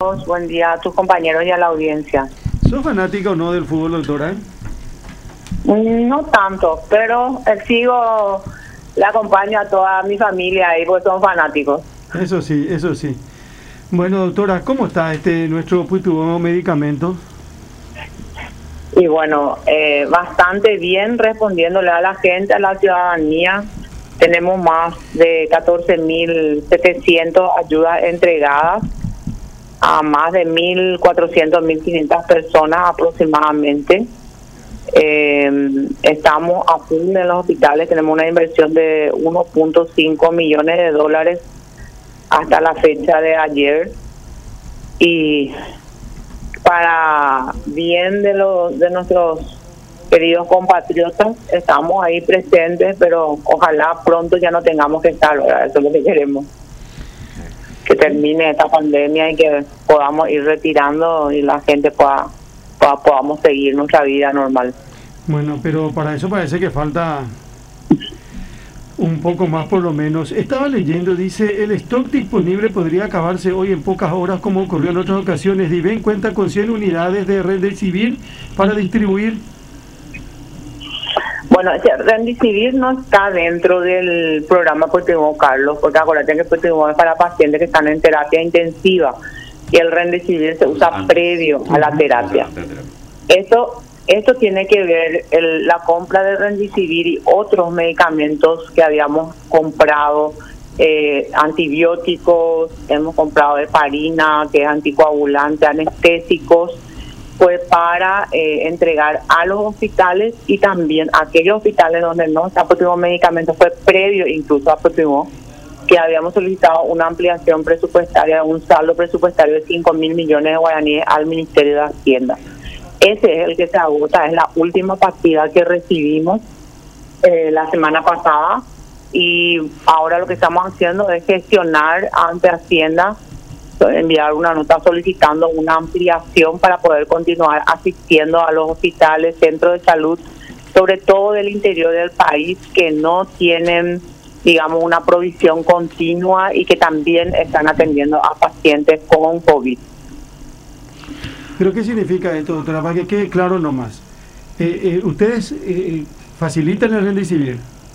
vos, buen día a tus compañeros y a la audiencia. ¿Sos fanática o no del fútbol, doctora? No tanto, pero sigo, le acompaño a toda mi familia ahí porque son fanáticos. Eso sí, eso sí. Bueno, doctora, ¿cómo está nuestro nuevo medicamento? Y bueno, bastante bien respondiéndole a la gente, a la ciudadanía. Tenemos más de 14.700 ayudas entregadas a más de 1.400, 1.500 personas aproximadamente. Estamos a full en los hospitales, tenemos una inversión de 1.5 millones de dólares hasta la fecha de ayer, y para bien de nuestros queridos compatriotas estamos ahí presentes, pero ojalá pronto ya no tengamos que estar, ¿verdad? Eso es lo que queremos, que termine esta pandemia y que podamos ir retirando y la gente podamos seguir nuestra vida normal. Bueno, pero para eso parece que falta un poco más por lo menos. Estaba leyendo, dice, el stock disponible podría acabarse hoy en pocas horas como ocurrió en otras ocasiones. Diven cuenta con 100 unidades de Remdesivir para distribuir. Bueno, Remdesivir no está dentro del programa Portimo Carlos, porque acuérdate que Portimo es para pacientes que están en terapia intensiva y el Remdesivir se usa previo a la terapia. Esto tiene que ver la compra de Remdesivir y otros medicamentos que habíamos comprado, antibióticos, hemos comprado heparina, que es anticoagulante, anestésicos, fue para entregar a los hospitales y también a aquellos hospitales donde no está Portimo medicamento, fue previo incluso a Portimo, que habíamos solicitado una ampliación presupuestaria, un saldo presupuestario de 5.000 millones de guaraníes al Ministerio de Hacienda. Ese es el que se agota, es la última partida que recibimos la semana pasada, y ahora lo que estamos haciendo es gestionar ante Hacienda, enviar una nota solicitando una ampliación para poder continuar asistiendo a los hospitales, centros de salud, sobre todo del interior del país, que no tienen, digamos, una provisión continua y que también están atendiendo a pacientes con COVID. ¿Pero qué significa esto, doctora? Para que quede claro nomás. ¿Ustedes facilitan el Remdesivir?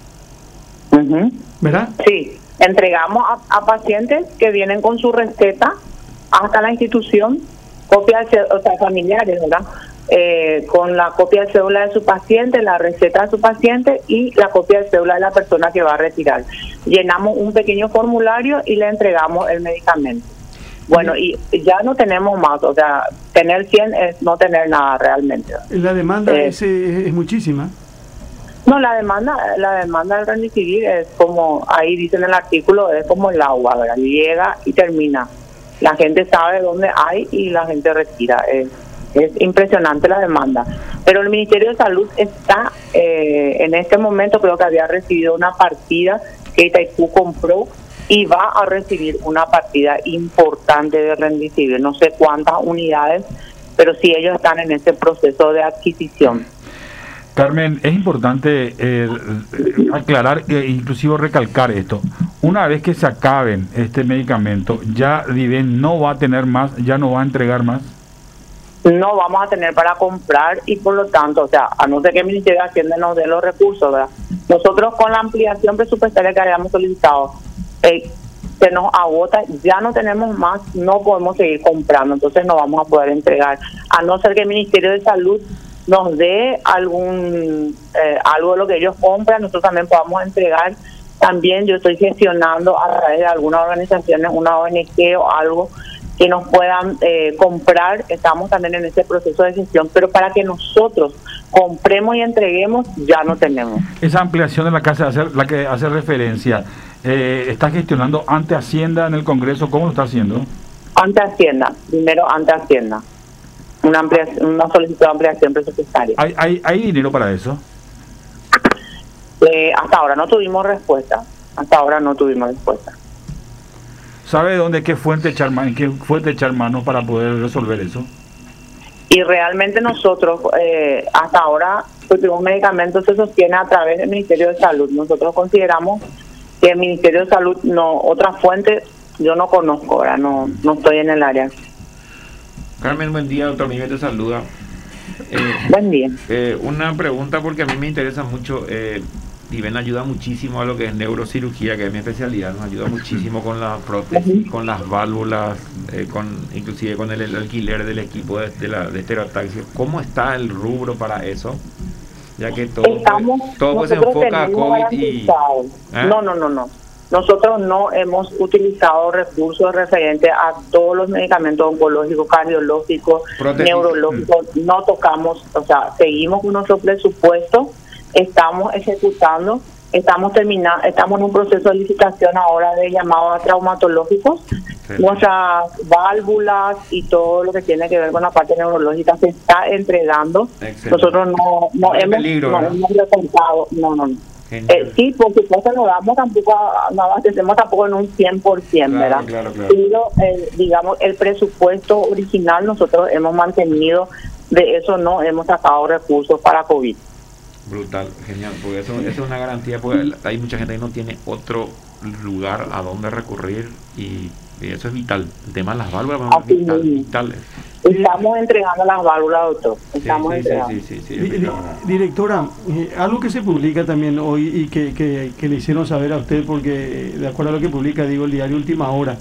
¿Verdad? Sí. Entregamos a pacientes que vienen con su receta hasta la institución, copias, o sea, familiares, ¿verdad? Con la copia de cédula de su paciente, la receta de su paciente y la copia de cédula de la persona que va a retirar. Llenamos un pequeño formulario y le entregamos el medicamento. Bueno, y ya no tenemos más, o sea, tener 100 es no tener nada realmente. La demanda es muchísima. No, la demanda del Remdesivir es como, ahí dice en el artículo, es como el agua, ¿verdad? Llega y termina. La gente sabe dónde hay y la gente retira. Es impresionante la demanda. Pero el Ministerio de Salud está, en este momento creo que había recibido una partida que Itaipú compró y va a recibir una partida importante de Remdesivir. No sé cuántas unidades, pero sí ellos están en ese proceso de adquisición. Carmen, es importante aclarar e inclusive recalcar esto. Una vez que se acaben este medicamento, ya Diven no va a tener más, ya no va a entregar más. No vamos a tener para comprar y por lo tanto, o sea, a no ser que el Ministerio de Hacienda nos dé los recursos, ¿verdad? Nosotros con la ampliación presupuestaria que habíamos solicitado, se nos agota, ya no tenemos más, no podemos seguir comprando, entonces no vamos a poder entregar, a no ser que el Ministerio de Salud nos dé algo de lo que ellos compran, nosotros también podamos entregar. También yo estoy gestionando a través de algunas organizaciones, una ONG o algo que nos puedan comprar, estamos también en ese proceso de gestión, pero para que nosotros compremos y entreguemos ya no tenemos. Esa ampliación de la casa, la que hace referencia, ¿está gestionando ante Hacienda en el Congreso? ¿Cómo lo está haciendo? Ante Hacienda, primero ante Hacienda. Una solicitud de ampliación presupuestaria. ¿Hay dinero para eso? Hasta ahora no tuvimos respuesta. ¿Sabe dónde, en qué fuente echar mano para poder resolver eso? Y realmente nosotros, hasta ahora, los medicamentos se sostiene a través del Ministerio de Salud. Nosotros consideramos que el Ministerio de Salud, no, otra fuente, yo no conozco, ahora no estoy en el área. Carmen, buen día, doctor Miguel te saluda. Buen día. Una pregunta porque a mí me interesa mucho. Diven ayuda muchísimo a lo que es neurocirugía, que es mi especialidad, nos ayuda muchísimo con la prótesis, con las válvulas, inclusive con el alquiler del equipo de estereotaxia. ¿Cómo está el rubro para eso? Ya que todo se enfoca a COVID y... No. Nosotros no hemos utilizado recursos referentes a todos los medicamentos oncológicos, cardiológicos, neurológicos. No tocamos, o sea, seguimos con nuestro presupuesto, estamos ejecutando, estamos en un proceso de licitación ahora de llamados traumatológicos. Nuestras válvulas y todo lo que tiene que ver con la parte neurológica se está entregando. Excelente. Nosotros no hemos reportado, no. Sí, por supuesto no abastecemos tampoco en un 100%, ¿verdad? Claro. Pero, digamos, el presupuesto original nosotros hemos mantenido, de eso no hemos sacado recursos para COVID. Brutal, genial, porque eso es una garantía, porque hay mucha gente que no tiene otro lugar a donde recurrir y eso es vital. El tema de las válvulas es vital. Estamos entregando las válvulas, doctor. Estamos entregando. Directora, algo que se publica también hoy y que le hicieron saber a usted, porque de acuerdo a lo que publica, el diario Última Hora,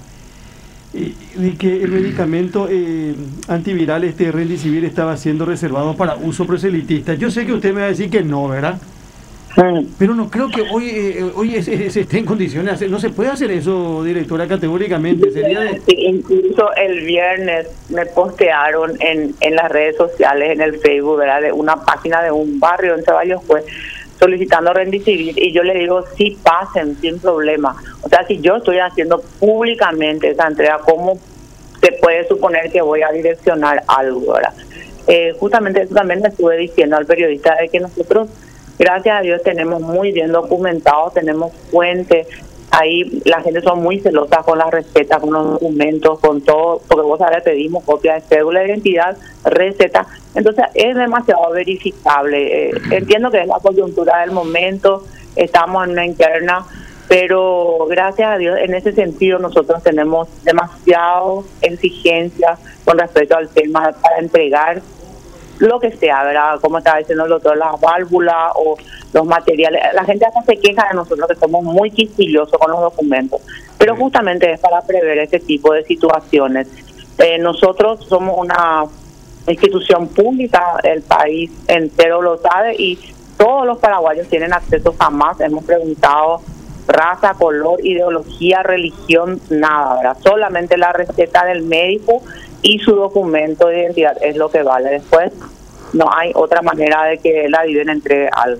de que el medicamento antiviral Remdesivir estaba siendo reservado para uso proselitista. Yo sé que usted me va a decir que no, ¿verdad? Pero no creo que hoy se esté en condiciones, no se puede hacer eso, directora, categóricamente. Incluso el viernes me postearon en las redes sociales, en el Facebook, ¿verdad?, de una página de un barrio en Ceballos, pues, solicitando Remdesivir, y yo le digo, sí, pasen, sin problema. O sea, si yo estoy haciendo públicamente esa entrega, ¿cómo se puede suponer que voy a direccionar algo, verdad? Justamente eso también le estuve diciendo al periodista, de que nosotros, gracias a Dios, tenemos muy bien documentado, tenemos fuentes. Ahí la gente son muy celosa con las recetas, con los documentos, con todo, porque vos sabés, pedimos copia de cédula de identidad, receta. Entonces es demasiado verificable. Entiendo que es la coyuntura del momento, estamos en una interna, pero gracias a Dios, en ese sentido nosotros tenemos demasiado exigencias con respecto al tema para entregar lo que sea, ¿verdad? Como estaba diciendo el doctor, las válvulas o los materiales. La gente hasta se queja de nosotros que somos muy quisquillosos con los documentos, pero justamente es para prever este tipo de situaciones. Nosotros somos una institución pública, el país entero lo sabe y todos los paraguayos tienen acceso. Jamás hemos preguntado raza, color, ideología, religión, nada, ¿verdad? Solamente la receta del médico y su documento de identidad es lo que vale. Después no hay otra manera de que la Diven entregue algo.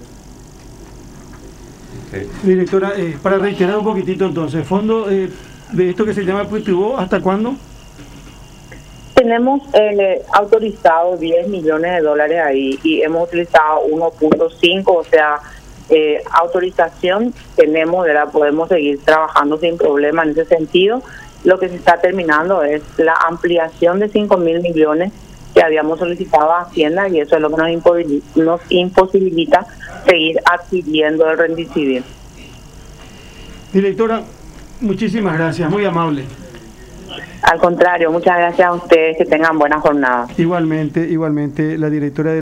Directora, para reiterar un poquitito entonces, fondo de esto que se llama Puitubo, ¿hasta cuándo? Tenemos autorizado 10 millones de dólares ahí y hemos utilizado 1.5, o sea, autorización tenemos, ¿verdad? Podemos seguir trabajando sin problema en ese sentido. Lo que se está terminando es la ampliación de 5.000 millones que habíamos solicitado a Hacienda, y eso es lo que nos imposibilita seguir adquiriendo el Remdesivir. Directora, muchísimas gracias, muy amable. Al contrario, muchas gracias a ustedes, que tengan buena jornada. Igualmente, la directora de